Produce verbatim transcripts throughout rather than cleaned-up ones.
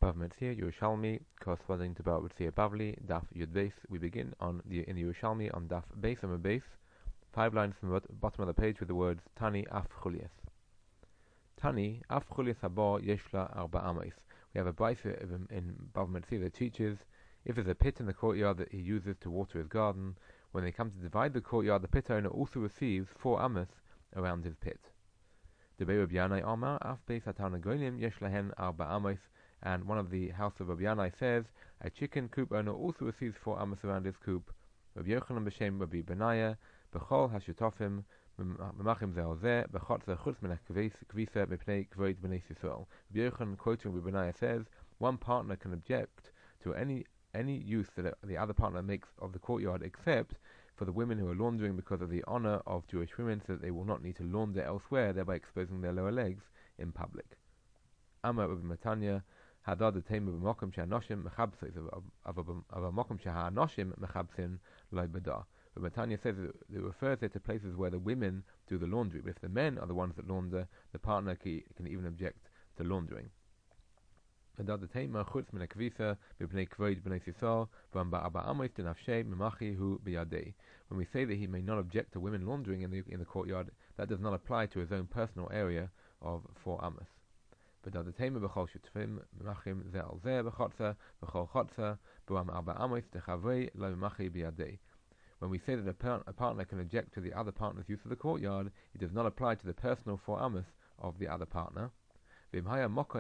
Bava Metzia Yerushalmi, corresponding to Bava Metzia Bavli, Daf Yud Beis. We begin on the in the Yerushalmi on Daf Beis and Beis, five lines from the bottom of the page with the words Tani Af Chulias. Tani Af Chulias Haba Yeshla Arba Amais. We have a brayso in Bava Metzia that teaches if there's a pit in the courtyard that he uses to water his garden, when they come to divide the courtyard, the pit owner also receives four amos around his pit. And one of the house of Rabbi Yanai says a chicken coop owner also receives four amos around his coop. Rabbi Yochanan b'shem Rabbi Benaya b'chol hashutofim b'machim ze'ozeh b'chotzer chutz min ha'kvisa mipnei kvoid b'nei Yisrael. Rabbi Yochanan, quoting Rabbi Benaya, says one partner can object to any any use that the other partner makes of the courtyard, except for the women who are laundering because of the honor of Jewish women, so that they will not need to launder elsewhere, thereby exposing their lower legs in public. Amar Rabbi Matanya hadad the tema b'mokum she'anoshim mechabsin of a mokum she'anoshim mechabsin loy b'da. Rabbi Matanya says that it refers there to places where the women do the laundry, but if the men are the ones that launder, the partner can, can even object to laundering. When we say that he may not object to women laundering in the in the courtyard, that does not apply to his own personal area of four amos. When we say that a, par- a partner can object to the other partner's use of the courtyard, it does not apply to the personal four amos of the other partner. If the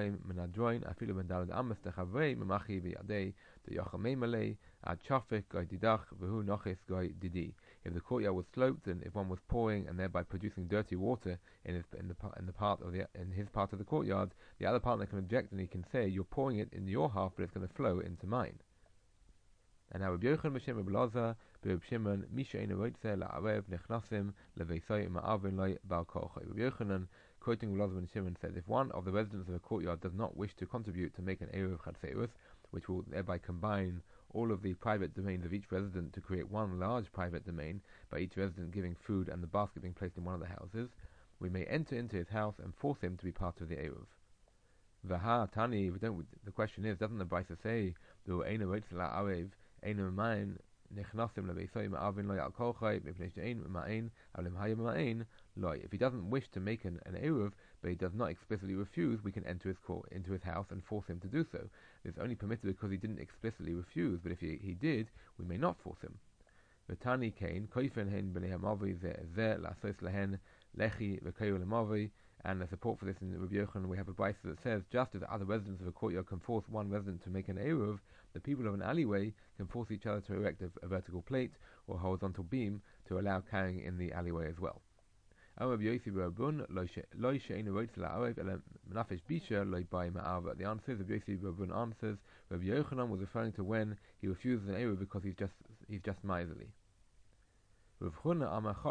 courtyard was sloped, and if one was pouring and thereby producing dirty water in his in the in the part of the in his part of the courtyard, the other partner can object and he can say, "You're pouring it in your half, but it's going to flow into mine." And now Rabbi Yochanan b'shem Rabbi Elazar b'Reb Shimon Misha ina roitze la'arev nechnasim leveisai ma'avin loy bal kochai. Rabbi Yochanan, quoting Rabbi Elazar ben Shimon, says if one of the residents of a courtyard does not wish to contribute to make an eruv chatzeirus, which will thereby combine all of the private domains of each resident to create one large private domain, by each resident giving food and the basket being placed in one of the houses, we may enter into his house and force him to be part of the eruv. Vaha tani, we don't, the question is, doesn't the brayso say the eina roitze la'arev eina ma'ain nechnasim leveisai ma'avin loy al kolchai mipnei she'ein ma'ain avlim hayim ma'ain loy? If he doesn't wish to make an, an eruv, but he does not explicitly refuse, we can enter his court, into his house and force him to do so. It's only permitted because he didn't explicitly refuse, but if he, he did, we may not force him. V'tani kain koifen hen b'nei hamavi zeh la'asos lehen lechi v'koyu l'mavi. And the support for this in Rabbi Yochanan, we have a brayso that says just as other residents of a courtyard can force one resident to make an eruv, the people of an alleyway can force each other to erect a, a vertical plate or horizontal beam to allow carrying in the alleyway as well. The answer is Rabbi Yossi Rabun answers Rabbi Yochanan was referring to when he refuses an eruv because he's just he's just miserly. Rav Huna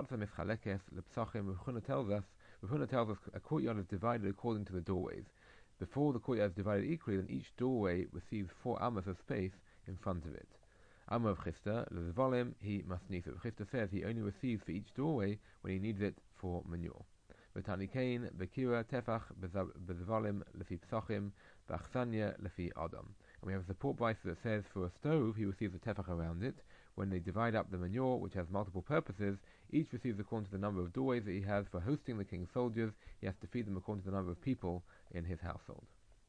tells us Rav Huna tells us a courtyard is divided according to the doorways. Before the courtyard is divided equally, then each doorway receives four amos of space in front of it. Amar of Chisda, le'zvalim he masnisa. Chisda says he only receives for each doorway when he needs it for manure. V'tani kain bekira tefach bezvalim lefi psachim b'achsanya lefi adam. And we have a support brayso that says for a stove he receives a tefach around it. When they divide up the manure, which has multiple purposes, each receives according to the number of doorways that he has for hosting the king's soldiers. He has to feed them according to the number of people in his household.